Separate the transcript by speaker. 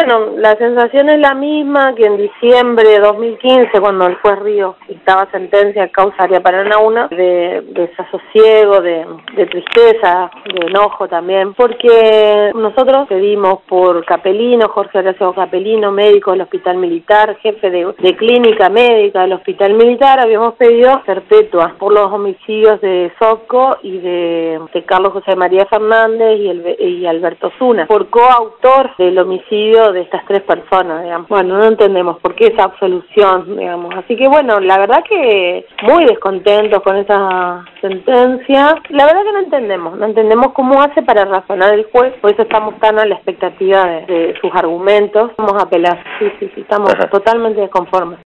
Speaker 1: Bueno, la sensación es la misma que en diciembre de 2015, cuando el juez Ríos dictaba sentencia causa Arias Paraná 1, de desasosiego, de tristeza, de enojo también, porque nosotros pedimos por Capelino, Jorge Horacio Capelino, médico del Hospital Militar, jefe de clínica médica del Hospital Militar, habíamos pedido perpetua por los homicidios de Socco y de Carlos José María Fernández y Alberto Zuna, por coautor del homicidio de estas tres personas, digamos. Bueno, no entendemos por qué esa absolución, digamos. Así que bueno, la verdad que muy descontentos con esa sentencia. La verdad que no entendemos cómo hace para razonar el juez, por eso estamos tan a la expectativa de sus argumentos. Vamos a apelar, sí, estamos totalmente desconformes.